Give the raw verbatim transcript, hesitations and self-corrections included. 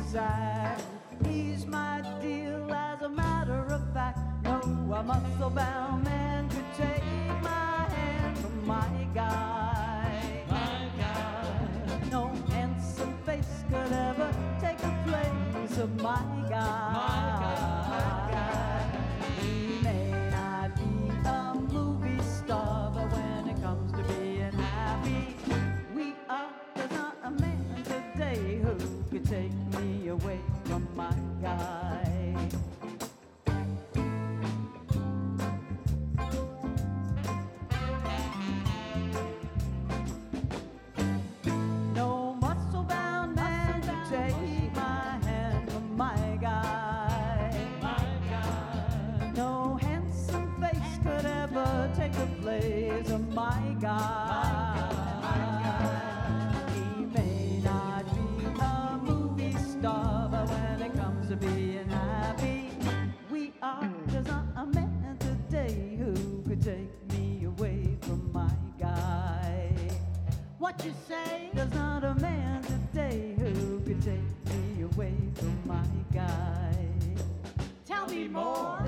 desire. He's my deal, as a matter of fact. No, a muscle-bound man could take my hand from my guy. My guy. No handsome face could ever take the place of my guy. My guy. He may not be a movie star, but when it comes to being happy, we are. There's not a man today who could take me away from my guy. No muscle-bound man could take my hand from my guy. My guy. No handsome face could ever take the place of my guy. He may not be a movie star, but when it comes to being happy, we are. There's not a man today who could take me away from my guy. What you say? There's not a man today who could take me away from my guy. Tell me more.